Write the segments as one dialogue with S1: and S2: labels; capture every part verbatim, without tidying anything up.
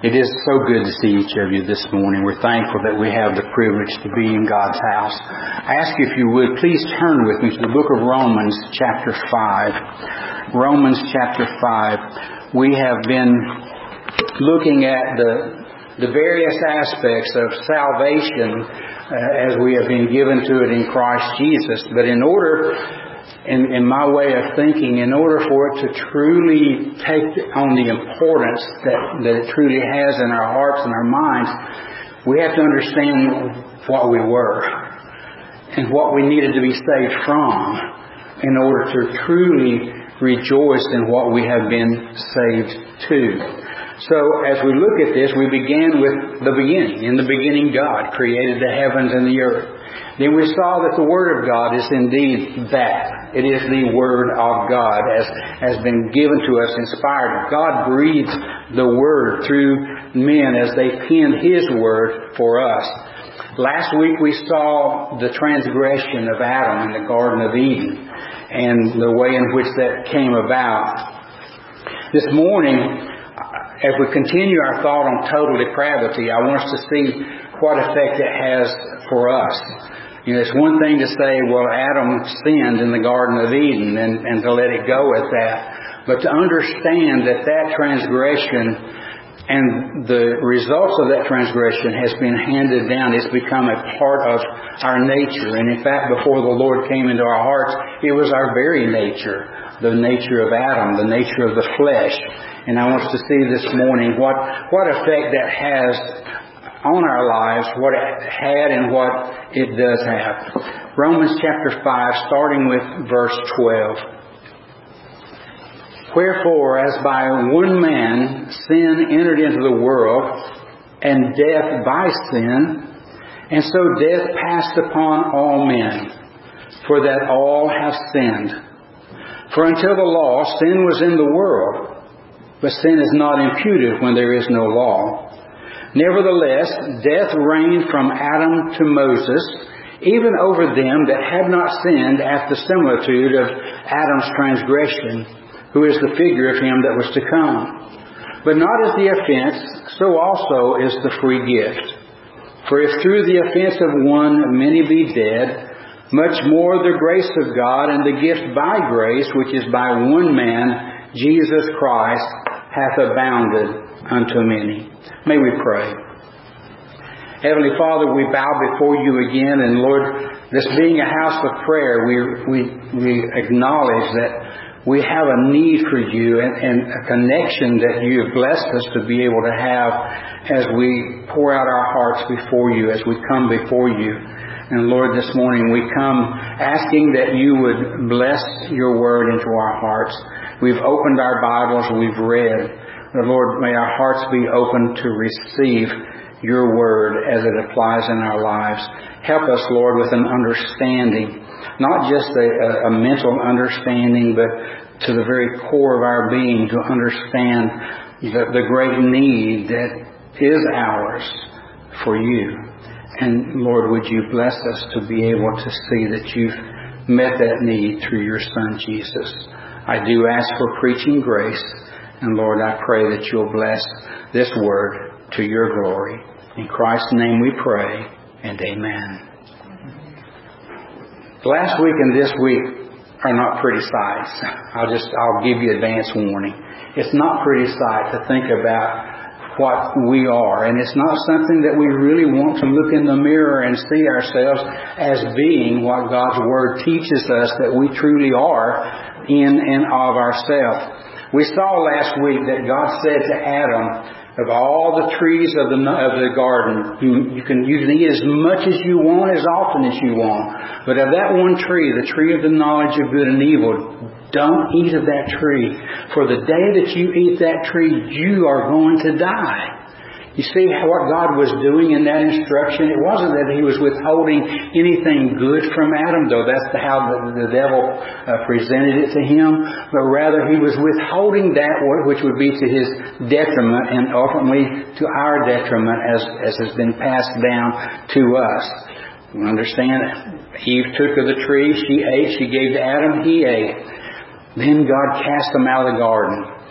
S1: It is so good to see each of you this morning. We're thankful that we have the privilege to be in God's house. I ask you if you would, please turn with me to the book of Romans chapter five. Romans chapter five. We have been looking at the the various aspects of salvation uh, as we have been given to it in Christ Jesus. But in order, in, in my way of thinking, in order for it to truly take on the importance that, that it truly has in our hearts and our minds, we have to understand what we were and what we needed to be saved from in order to truly rejoice in what we have been saved to. So, as we look at this, we began with the beginning. In the beginning, God created the heavens and the earth. Then we saw that the Word of God is indeed that. It is the Word of God as has been given to us, inspired. God breathed the Word through men as they penned His Word for us. Last week we saw the transgression of Adam in the Garden of Eden and the way in which that came about. This morning, as we continue our thought on total depravity, I want us to see what effect it has for us. You know, it's one thing to say, well, Adam sinned in the Garden of Eden and, and to let it go at that. But to understand that that transgression and the results of that transgression has been handed down. It's become a part of our nature. And in fact, before the Lord came into our hearts, it was our very nature, the nature of Adam, the nature of the flesh. And I want us to see this morning what, what effect that has on our lives, what it had and what it does have. Romans chapter five, starting with verse twelve. Wherefore, as by one man sin entered into the world, and death by sin, and so death passed upon all men, for that all have sinned. For until the law, sin was in the world, but sin is not imputed when there is no law. Nevertheless, death reigned from Adam to Moses, even over them that had not sinned after the similitude of Adam's transgression, who is the figure of him that was to come. But not as the offense, so also is the free gift. For if through the offense of one many be dead, much more the grace of God and the gift by grace, which is by one man, Jesus Christ, hath abounded unto many. May we pray. Heavenly Father, we bow before you again, and Lord, this being a house of prayer, we we, we acknowledge that we have a need for you and, and a connection that you have blessed us to be able to have as we pour out our hearts before you, as we come before you. And Lord, this morning we come asking that you would bless your word into our hearts. We've opened our Bibles, we've read. But Lord, may our hearts be open to receive your word as it applies in our lives. Help us, Lord, with an understanding, not just a, a mental understanding, but to the very core of our being, to understand the, the great need that is ours for you. And Lord, would you bless us to be able to see that you've met that need through your Son, Jesus. I do ask for preaching grace. And Lord, I pray that you'll bless this word to your glory. In Christ's name we pray, and amen. Last week and this week are not pretty sights. I'll just, I'll give you advance warning. It's not pretty sight to think about what we are. And it's not something that we really want to look in the mirror and see ourselves as being what God's Word teaches us that we truly are in and of ourselves. We saw last week that God said to Adam, of all the trees of the of the garden, you, you can you can eat as much as you want, as often as you want. But of that one tree, the tree of the knowledge of good and evil, don't eat of that tree. For the day that you eat that tree, you are going to die. You see what God was doing in that instruction? It wasn't that He was withholding anything good from Adam, though that's how the, the devil uh, presented it to him. But rather He was withholding that which would be to his detriment and ultimately to our detriment as, as has been passed down to us. You understand? Eve took of the tree, she ate, she gave to Adam, he ate. Then God cast them out of the garden.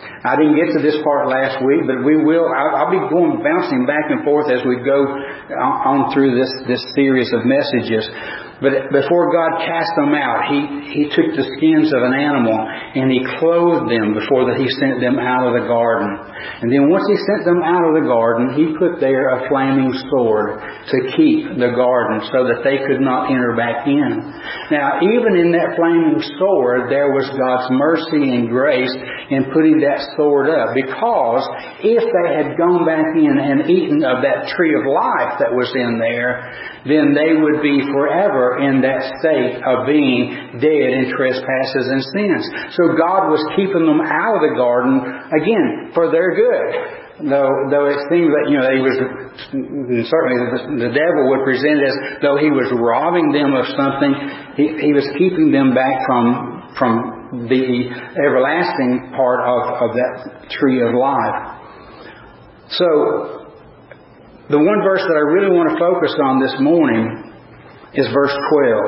S1: I didn't get to this part last week, but we will. I'll, I'll be going bouncing back and forth as we go on through this, this series of messages. But before God cast them out, He, He took the skins of an animal and He clothed them before that He sent them out of the garden. And then once He sent them out of the garden, He put there a flaming sword to keep the garden so that they could not enter back in. Now, even in that flaming sword, there was God's mercy and grace in putting that sword up. Because if they had gone back in and eaten of that tree of life that was in there, then they would be forever in that state of being dead in trespasses and sins. So God was keeping them out of the garden, again, for their good. Though, though it seems that, you know, he was, certainly the, the devil would present it as though he was robbing them of something. He, he was keeping them back from, from the everlasting part of, of that tree of life. So, the one verse that I really want to focus on this morning is verse twelve.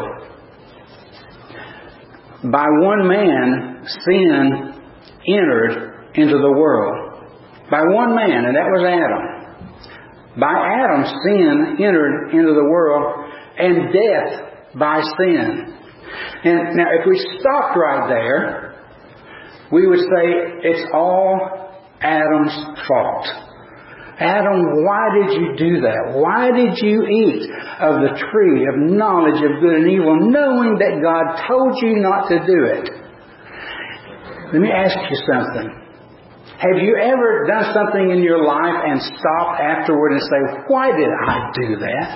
S1: By one man, sin entered into the world. By one man, and that was Adam. By Adam, sin entered into the world, and death by sin. And now, if we stopped right there, we would say it's all Adam's fault. Adam, why did you do that? Why did you eat of the tree of knowledge of good and evil, knowing that God told you not to do it? Let me ask you something. Have you ever done something in your life and stopped afterward and say, why did I do that?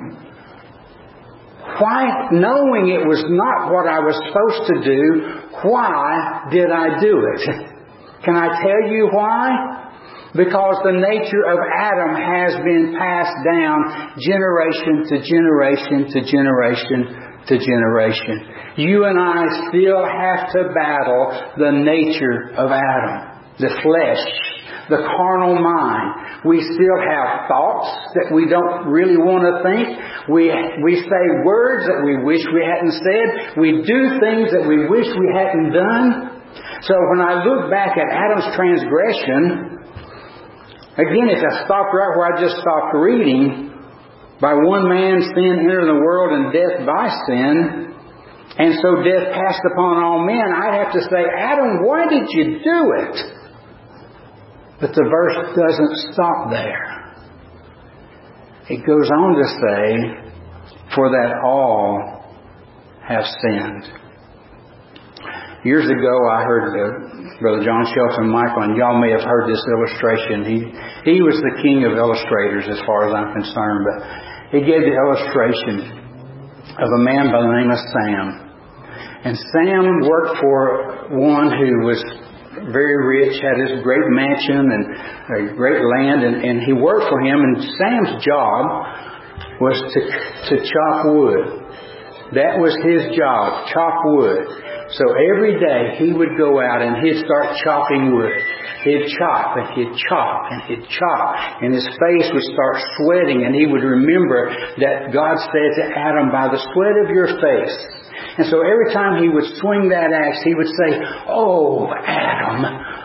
S1: Why, knowing it was not what I was supposed to do, why did I do it? Can I tell you why? Because the nature of Adam has been passed down generation to generation to generation to generation. You and I still have to battle the nature of Adam, the flesh, the carnal mind. We still have thoughts that we don't really want to think. We, we say words that we wish we hadn't said. We do things that we wish we hadn't done. So when I look back at Adam's transgression, again, if I stopped right where I just stopped reading, by one man sin entered the world and death by sin, and so death passed upon all men, I'd have to say, Adam, why did you do it? But the verse doesn't stop there. It goes on to say, for that all have sinned. Years ago, I heard uh, Brother John Shelton Michael, and y'all may have heard this illustration. He he was the king of illustrators as far as I'm concerned, but he gave the illustration of a man by the name of Sam. And Sam worked for one who was very rich, had this great mansion and a great land, and, and he worked for him, and Sam's job was to to chop wood. That was his job, chop wood. So every day he would go out and he'd start chopping wood. He'd chop and he'd chop and he'd chop. And his face would start sweating, and he would remember that God said to Adam, by the sweat of your face. And so every time he would swing that axe, he would say, oh, Adam,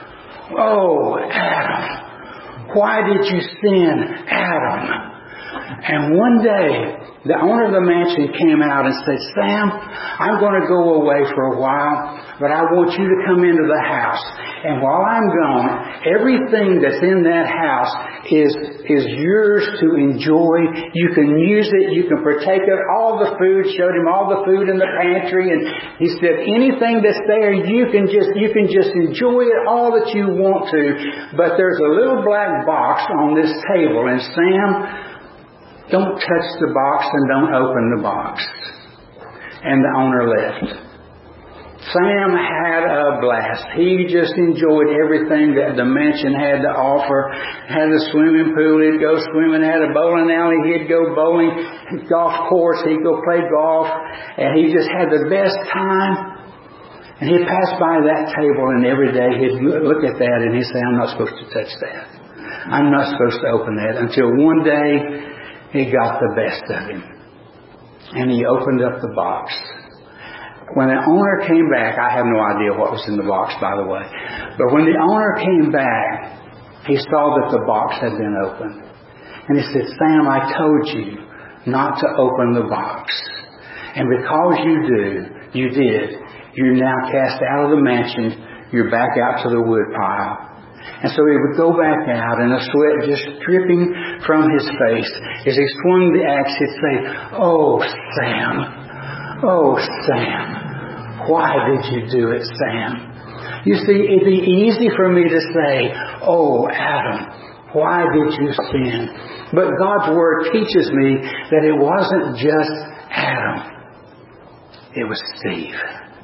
S1: oh, Adam, why did you sin, Adam? And one day, the owner of the mansion came out and said, Sam, I'm going to go away for a while, but I want you to come into the house. And while I'm gone, everything that's in that house is, is yours to enjoy. You can use it. You can partake of all the food. Showed him all the food in the pantry. And he said, anything that's there, you can just, you can just enjoy it all that you want to. But there's a little black box on this table. And Sam, don't touch the box and don't open the box. And the owner left. Sam had a blast. He just enjoyed everything that the mansion had to offer. Had a swimming pool, he'd go swimming. Had a bowling alley, he'd go bowling. Golf course, he'd go play golf. And he just had the best time. And he'd pass by that table, and every day he'd look at that and he'd say, I'm not supposed to touch that. I'm not supposed to open that. Until one day, he got the best of him. And he opened up the box. when the owner came back, I have no idea what was in the box, by the way. But when the owner came back, he saw that the box had been opened. And he said, Sam, I told you not to open the box. And because you do, you did. You're now cast out of the mansion. You're back out to the wood pile. And so he would go back out, and the sweat just dripping from his face. As he swung the axe, he'd say, Oh, Sam. Oh, Sam. Why did you do it, Sam? You see, it'd be easy for me to say, Oh, Adam, why did you sin? But God's Word teaches me that it wasn't just Adam. It was Steve.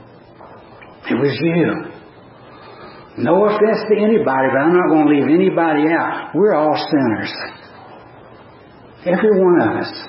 S1: It was you. No offense to anybody, but I'm not going to leave anybody out. We're all sinners. Every one of us.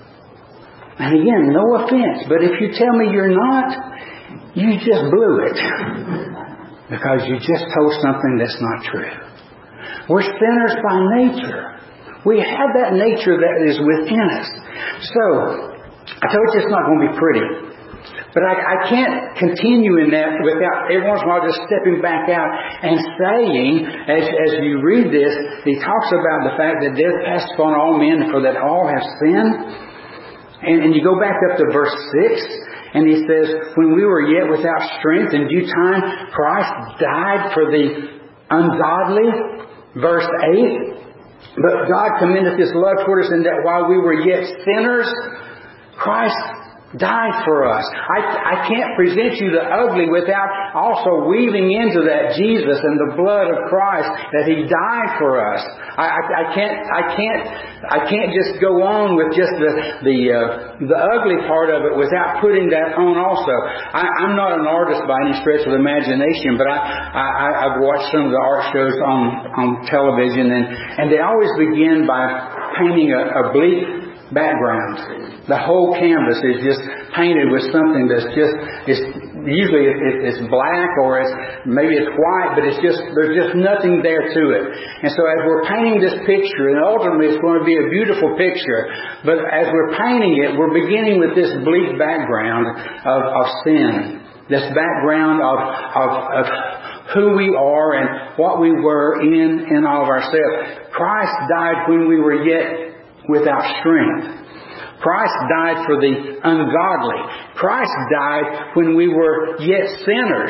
S1: And again, no offense, but if you tell me you're not, you just blew it. Because you just told something that's not true. We're sinners by nature. We have that nature that is within us. So, I told you it's not going to be pretty. But I, I can't continue in that without every once in a while just stepping back out and saying, as, as you read this, he talks about the fact that death passed upon all men for that all have sinned. And, and you go back up to verse six, and he says, when we were yet without strength, in due time, Christ died for the ungodly. Verse eight, but God commendeth His love toward us in that while we were yet sinners, Christ died for us. I, I can't present you the ugly without also weaving into that Jesus and the blood of Christ, that He died for us. I, I, I can't, I can't, I can't just go on with just the the uh, the ugly part of it without putting that on also. I, I'm not an artist by any stretch of the imagination, but I, I I've watched some of the art shows on on television, and and they always begin by painting a, a bleak background. The whole canvas is just painted with something that's just, it's, usually it, it, it's black or it's, maybe it's white, but it's just, there's just nothing there to it. And so as we're painting this picture, and ultimately it's going to be a beautiful picture, but as we're painting it, we're beginning with this bleak background of, of sin. This background of, of, of who we are and what we were in and of ourselves. Christ died when we were yet without strength. Christ died for the ungodly. Christ died when we were yet sinners.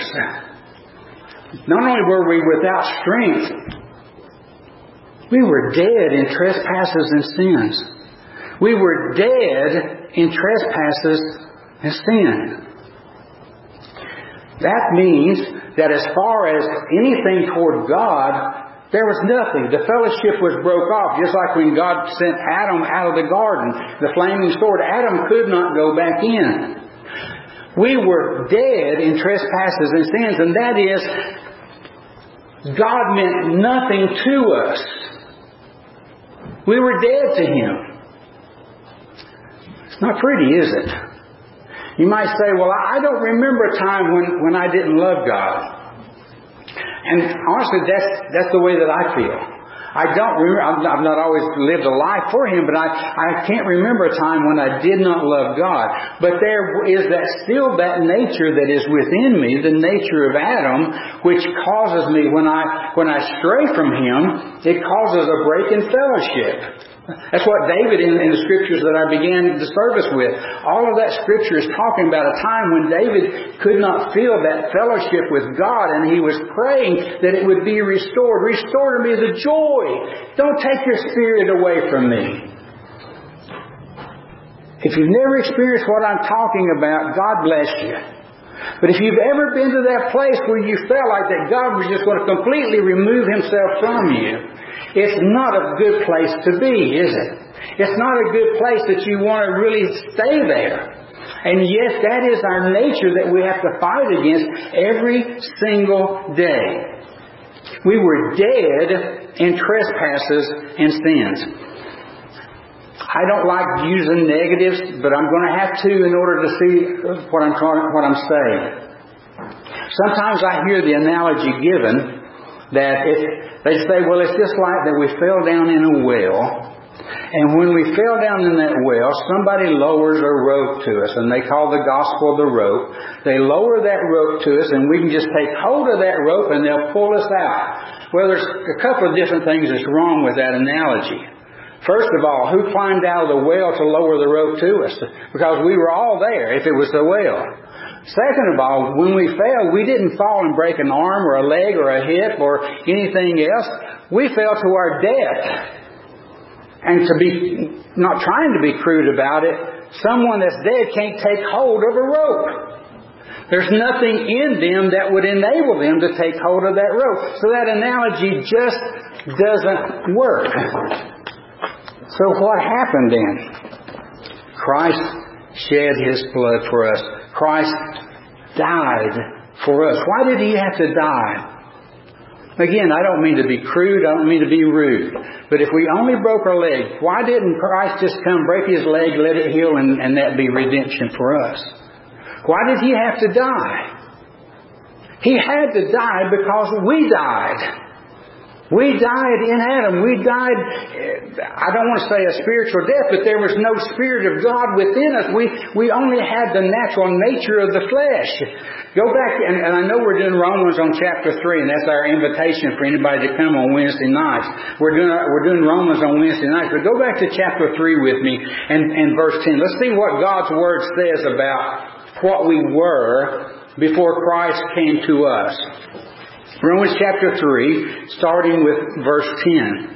S1: Not only were we without strength, we were dead in trespasses and sins. We were dead in trespasses and sin. That means that as far as anything toward God, there was nothing. The fellowship was broke off. Just like when God sent Adam out of the garden, the flaming sword, Adam could not go back in. We were dead in trespasses and sins, and that is, God meant nothing to us. We were dead to Him. It's not pretty, is it? You might say, well, I don't remember a time when, when I didn't love God. And honestly, that's that's the way that I feel. I don't remember, I've not always lived a life for Him, but I, I can't remember a time when I did not love God. But there is that still that nature that is within me, the nature of Adam, which causes me, when I when I stray from Him, it causes a break in fellowship. That's what David, in, in the scriptures that I began the service with, all of that scripture is talking about a time when David could not feel that fellowship with God, and he was praying that it would be restored. Restore to me the joy. Don't take your spirit away from me. If you've never experienced what I'm talking about, God bless you. But if you've ever been to that place where you felt like that God was just going to completely remove Himself from you, it's not a good place to be, is it? It's not a good place that you want to really stay there. And yes, that is our nature that we have to fight against every single day. We were dead in trespasses and sins. I don't like using negatives, but I'm going to have to in order to see what I'm trying, what I'm saying. Sometimes I hear the analogy given that if they say, well, it's just like that we fell down in a well And when we fell down in that well, somebody lowers a rope to us, and they call the gospel the rope. They lower that rope to us, and we can just take hold of that rope, and they'll pull us out. Well, there's a couple of different things that's wrong with that analogy. First of all, who climbed out of the well to lower the rope to us? Because we were all there if it was the well. Second of all, when we fell, we didn't fall and break an arm or a leg or a hip or anything else. We fell to our death. And to be, not trying to be crude about it, someone that's dead can't take hold of a rope. There's nothing in them that would enable them to take hold of that rope. So that analogy just doesn't work. So what happened then? Christ shed His blood for us. Christ died for us. Why did He have to die? Again, I don't mean to be crude, I don't mean to be rude. But if we only broke our leg, why didn't Christ just come, break His leg, let it heal, and, and that be redemption for us? Why did He have to die? He had to die because we died. We died in Adam. We died, I don't want to say a spiritual death, but there was no Spirit of God within us. We we only had the natural nature of the flesh. Go back, and, and I know we're doing Romans on chapter three, and that's our invitation for anybody to come on Wednesday nights. We're doing we're doing Romans on Wednesday nights, but go back to chapter three with me and, and verse ten. Let's see what God's Word says about what we were before Christ came to us. Romans chapter three, starting with verse ten.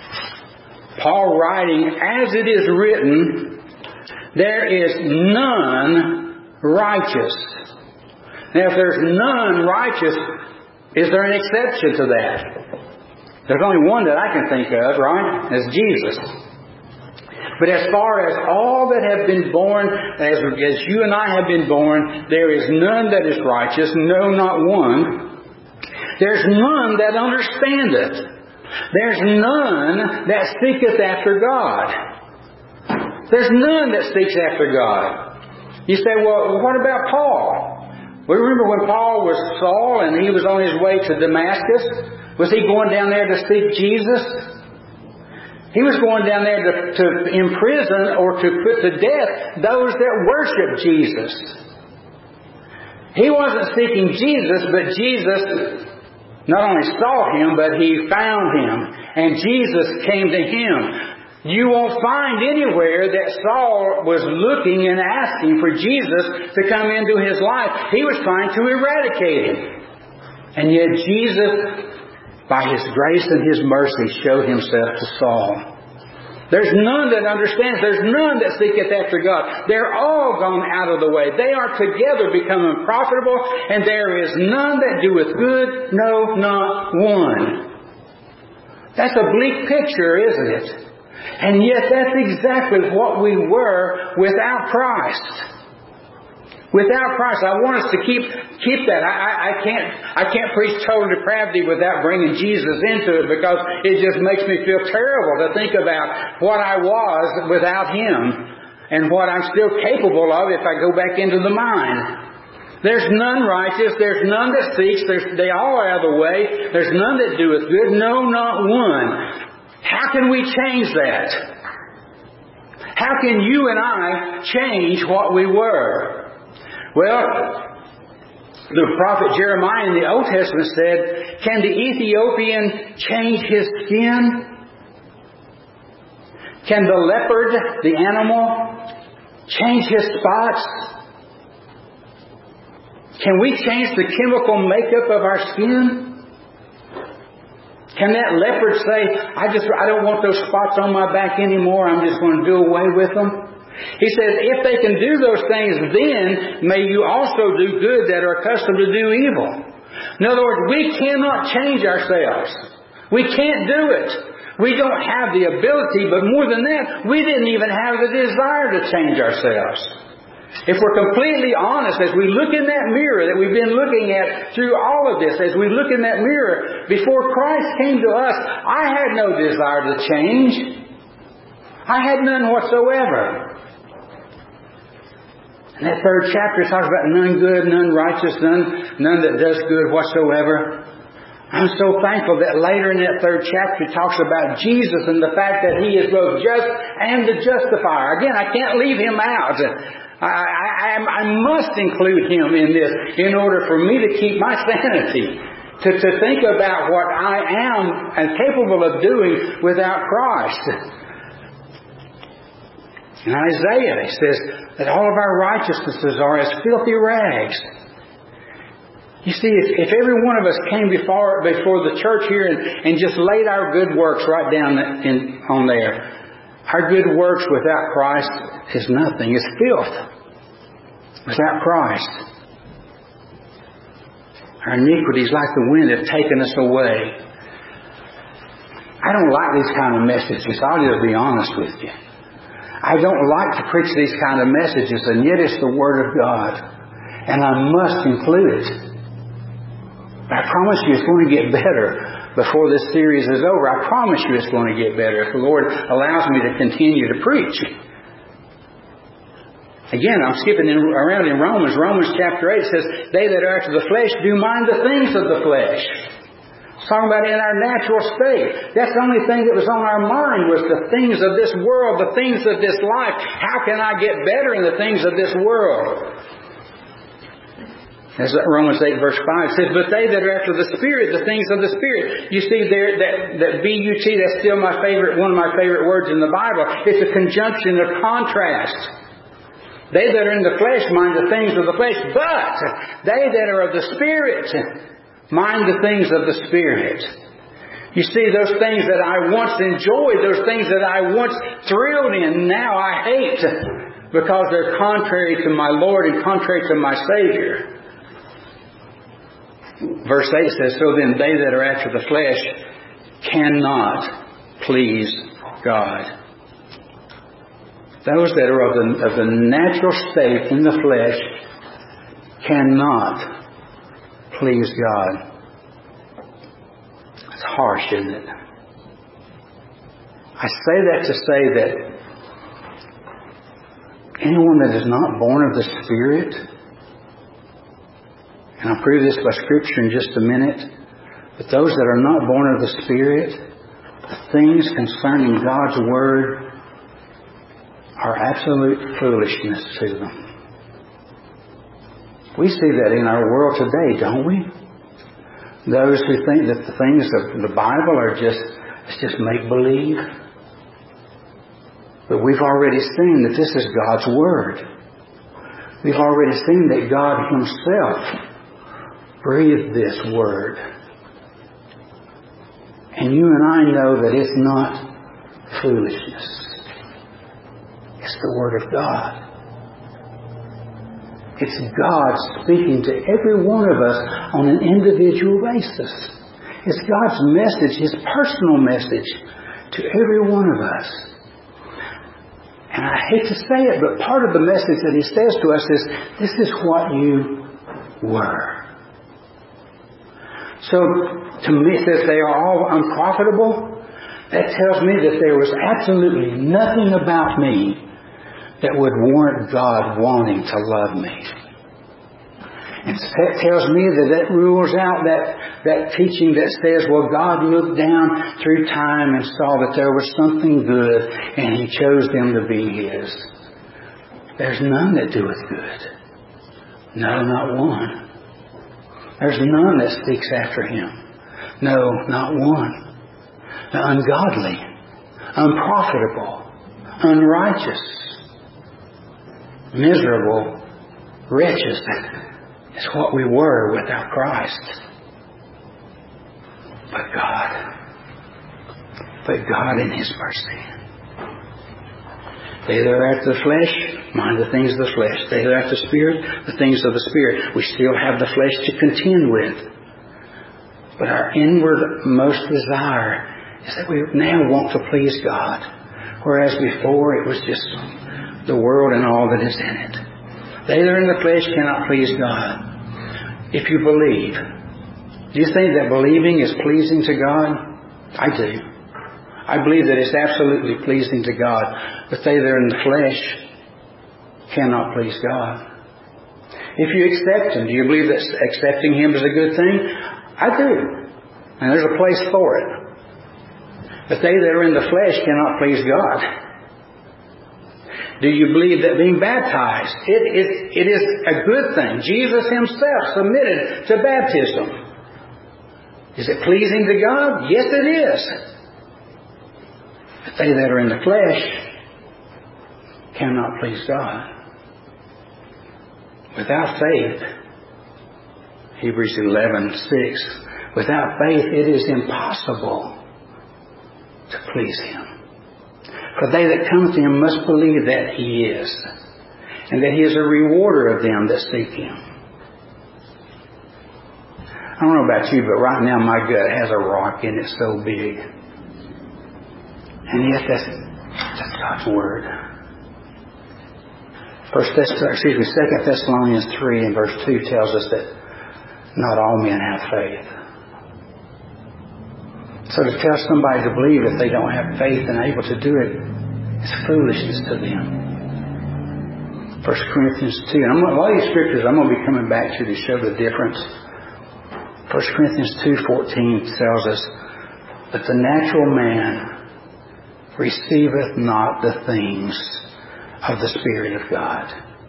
S1: Paul writing, "As it is written, there is none righteous." Now, if there's none righteous, is there an exception to that? There's only one that I can think of, right? That's Jesus. But as far as all that have been born, as, as you and I have been born, there is none that is righteous, no, not one. There's none that understandeth. There's none that seeketh after God. There's none that seeks after God. You say, well, what about Paul? We remember when Paul was Saul and he was on his way to Damascus. Was he going down there to seek Jesus? He was going down there to, to imprison or to put to death those that worship Jesus. He wasn't seeking Jesus, but Jesus not only saw him, but He found him. And Jesus came to him. You won't find anywhere that Saul was looking and asking for Jesus to come into his life. He was trying to eradicate him. And yet Jesus, by His grace and His mercy, showed Himself to Saul. There's none that understands. There's none that seeketh after God. They're all gone out of the way. They are together become unprofitable, and there is none that doeth good, no, not one. That's a bleak picture, isn't it? And yet that's exactly what we were without Christ. Without Christ, I want us to keep keep that. I, I, I can't I can't preach total depravity without bringing Jesus into it, because it just makes me feel terrible to think about what I was without Him and what I'm still capable of if I go back into the mind. There's none righteous. There's none that seeks. There's, they all are out of the way. There's none that doeth good. No, not one. How can we change that? How can you and I change what we were? Well, the prophet Jeremiah in the Old Testament said, "Can the Ethiopian change his skin? Can the leopard, the animal, change his spots? Can we change the chemical makeup of our skin? Can that leopard say, I just I don't want those spots on my back anymore, I'm just going to do away with them?" He says, if they can do those things, then may you also do good that are accustomed to do evil. In other words, we cannot change ourselves. We can't do it. We don't have the ability, but more than that, we didn't even have the desire to change ourselves. If we're completely honest, as we look in that mirror that we've been looking at through all of this, as we look in that mirror, before Christ came to us, I had no desire to change. I had none whatsoever. And that third chapter talks about none good, none righteous, none, none that does good whatsoever. I'm so thankful that later in that third chapter it talks about Jesus and the fact that He is both just and the justifier. Again, I can't leave Him out. I, I, I must include Him in this in order for me to keep my sanity. To, to think about what I am and capable of doing without Christ. In Isaiah it says that all of our righteousnesses are as filthy rags. You see, if, if every one of us came before before the church here and, and just laid our good works right down in, on there, our good works without Christ is nothing. It's filth. Without Christ. Our iniquities, like the wind, have taken us away. I don't like these kind of messages. I'll just be honest with you. I don't like to preach these kind of messages, and yet it's the Word of God. And I must include it. I promise you it's going to get better before this series is over. I promise you it's going to get better if the Lord allows me to continue to preach. Again, I'm skipping in, around in Romans. Romans chapter eight says, they that are after the flesh do mind the things of the flesh. It's talking about in our natural state. That's the only thing that was on our mind was the things of this world, the things of this life. How can I get better in the things of this world? As Romans eight verse five says, but they that are after the Spirit, the things of the Spirit. You see there, that, that B U T, that's still my favorite, one of my favorite words in the Bible. It's a conjunction of contrast. They that are in the flesh mind the things of the flesh, but they that are of the Spirit mind the things of the Spirit. You see, those things that I once enjoyed, those things that I once thrilled in, now I hate because they're contrary to my Lord and contrary to my Savior. Verse eight says, so then they that are after the flesh cannot please God. Those that are of the, of the natural state in the flesh cannot please God. It's harsh, isn't it? I say that to say that anyone that is not born of the Spirit, and I'll prove this by Scripture in just a minute, but those that are not born of the Spirit, the things concerning God's Word are absolute foolishness to them. We see that in our world today, don't we? Those who think that the things of the Bible are just, it's just make-believe. But we've already seen that this is God's Word. We've already seen that God Himself breathed this Word. And you and I know that it's not foolishness. It's the Word of God. It's God speaking to every one of us on an individual basis. It's God's message, His personal message to every one of us. And I hate to say it, but part of the message that He says to us is, this is what you were. So, to me, it says they are all unprofitable. That tells me that there was absolutely nothing about me that would warrant God wanting to love me. And that tells me that that rules out that, that teaching that says, well, God looked down through time and saw that there was something good and He chose them to be His. There's none that doeth good. No, not one. There's none that seeks after Him. No, not one. The ungodly, unprofitable, unrighteous, miserable, wretches is what we were without Christ. But God, but God in His mercy. They that are after the flesh, mind the things of the flesh. They that are after the Spirit, the things of the Spirit. We still have the flesh to contend with. But our inward most desire is that we now want to please God. Whereas before it was just the world and all that is in it. They that are in the flesh cannot please God. If you believe, do you think that believing is pleasing to God? I do. I believe that it's absolutely pleasing to God. But they that are in the flesh cannot please God. If you accept Him, do you believe that accepting Him is a good thing? I do. And there's a place for it. But they that are in the flesh cannot please God. Do you believe that being baptized, it is, it is a good thing? Jesus Himself submitted to baptism. Is it pleasing to God? Yes, it is. But they that are in the flesh cannot please God. Without faith, Hebrews eleven six, without faith it is impossible to please Him. For they that come to Him must believe that He is, and that He is a rewarder of them that seek Him. I don't know about you, but right now my gut has a rock in it so big. And yet that's, that's God's Word. First Thess- excuse me, Second Thessalonians three and verse two tells us that not all men have faith. So to tell somebody to believe if they don't have faith and able to do it, it's foolishness to them. First Corinthians two. And I'm, a lot of these scriptures I'm going to be coming back to to show the difference. First Corinthians two fourteen tells us, but the natural man receiveth not the things of the Spirit of God.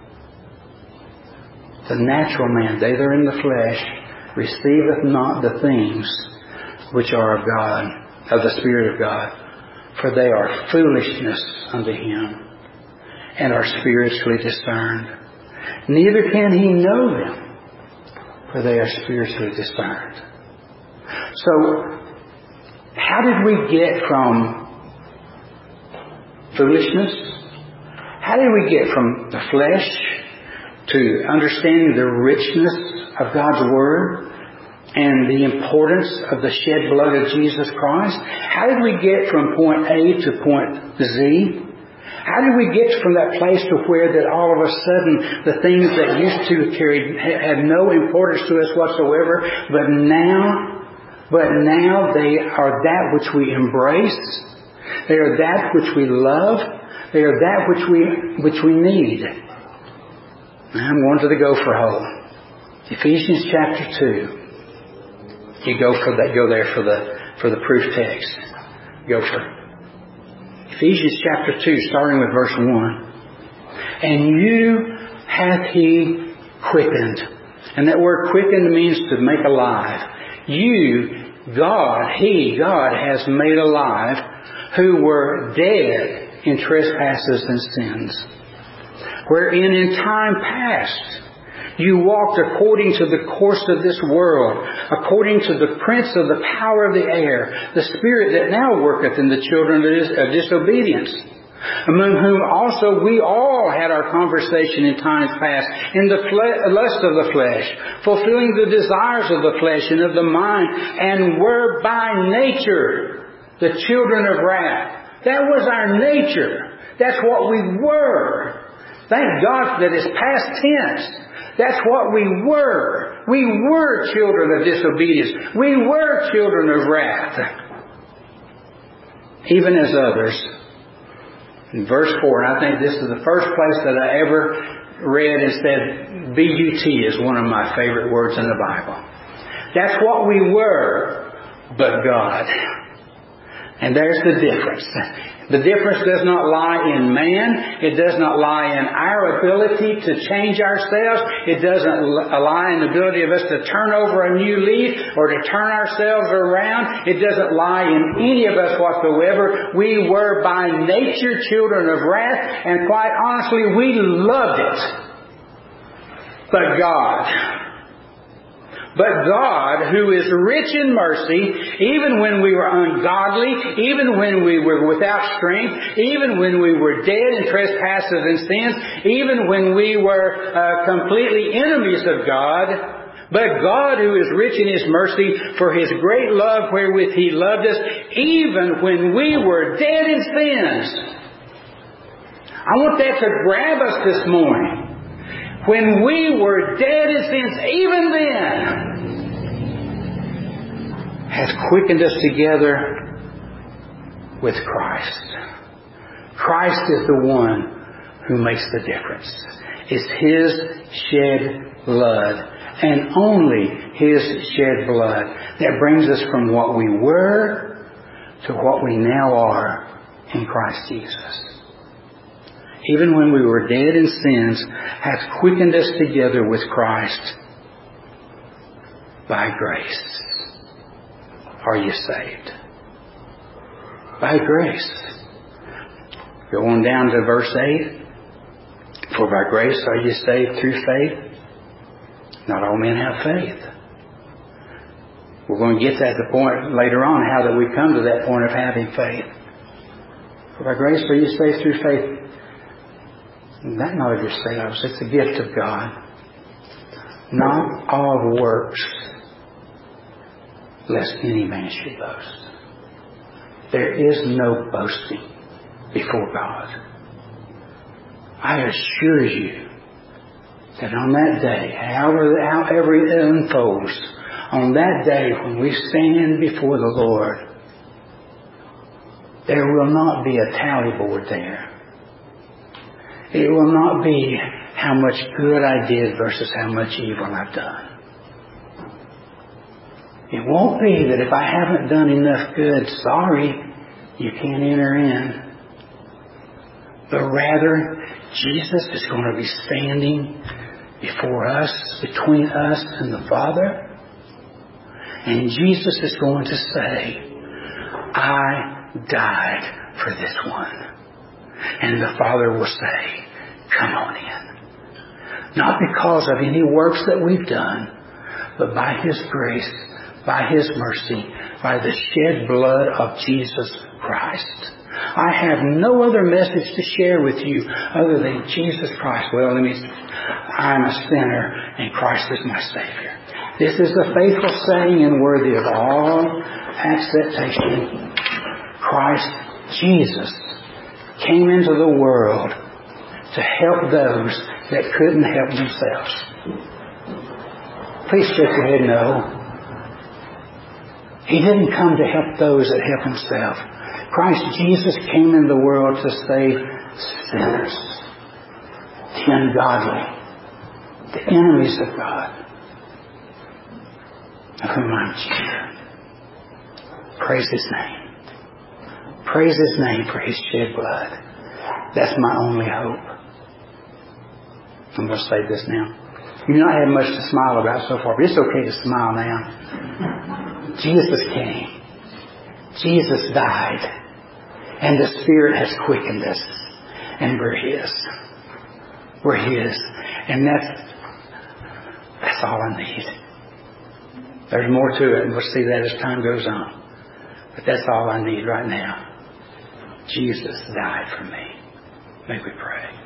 S1: The natural man, they that are in the flesh, receiveth not the things which are of God, of the Spirit of God, for they are foolishness unto him, and are spiritually discerned. Neither can he know them, for they are spiritually discerned. So, how did we get from foolishness? How did we get from the flesh to understanding the richness of God's Word and the importance of the shed blood of Jesus Christ? How did we get from point A to point Z? How did we get from that place to where that all of a sudden the things that used to carry had no importance to us whatsoever, but now, but now they are that which we embrace. They are that which we love. They are that which we which we need. I'm going to the gopher hole. Ephesians chapter two. You go for that. Go there for the for the proof text. Gopher. Ephesians chapter two, starting with verse one. And you hath He quickened. And that word quickened means to make alive. You, God, He, God has made alive, who were dead in trespasses and sins, wherein in time past you walked according to the course of this world, according to the prince of the power of the air, the spirit that now worketh in the children of disobedience, among whom also we all had our conversation in times past, in the fle- lust of the flesh, fulfilling the desires of the flesh and of the mind, and were by nature the children of wrath. That was our nature. That's what we were. Thank God that it's past tense. That's what we were. We were children of disobedience. We were children of wrath. Even as others. In verse four, and I think this is the first place that I ever read and said B U T is one of my favorite words in the Bible. That's what we were, but God. And there's the difference. The difference does not lie in man. It does not lie in our ability to change ourselves. It doesn't lie in the ability of us to turn over a new leaf or to turn ourselves around. It doesn't lie in any of us whatsoever. We were by nature children of wrath, and quite honestly, we loved it. But God... But God, who is rich in mercy, even when we were ungodly, even when we were without strength, even when we were dead in trespasses and sins, even when we were uh, completely enemies of God, but God, who is rich in His mercy, for His great love wherewith He loved us, even when we were dead in sins. I want that to grab us this morning. When we were dead in sins, even then, hath quickened us together with Christ. Christ is the one who makes the difference. It's His shed blood, and only His shed blood that brings us from what we were to what we now are in Christ Jesus. Even when we were dead in sins, hath quickened us together with Christ. By grace are you saved. By grace. Go on down to verse eight. For by grace are you saved through faith. Not all men have faith. We're going to get to the point later on how that we come to that point of having faith. For by grace are you saved through faith. That not of yourselves. It's a gift of God. Not of works, lest any man should boast. There is no boasting before God. I assure you that on that day, however, however it unfolds, on that day when we stand before the Lord, there will not be a tally board there. It will not be how much good I did versus how much evil I've done. It won't be that if I haven't done enough good, sorry, you can't enter in. But rather, Jesus is going to be standing before us, between us and the Father. And Jesus is going to say, I died for this one. And the Father will say, come on in. Not because of any works that we've done, but by His grace, by His mercy, by the shed blood of Jesus Christ. I have no other message to share with you other than Jesus Christ. Well, let me, I'm a sinner and Christ is my Savior. This is a faithful saying and worthy of all acceptation. Christ Jesus came into the world to help those that couldn't help themselves. Please shake your head no. He didn't come to help those that help himself. Christ Jesus came in the world to save sinners, the ungodly, the enemies of God, of whom I'm chief. Praise His name. Praise His name for His shed blood. That's my only hope. I'm going to say this now. You've not had much to smile about so far, but it's okay to smile now. Jesus came. Jesus died. And the Spirit has quickened us. And we're His. We're His. And that's, that's all I need. There's more to it, and we'll see that as time goes on. But that's all I need right now. Jesus died for me. May we pray.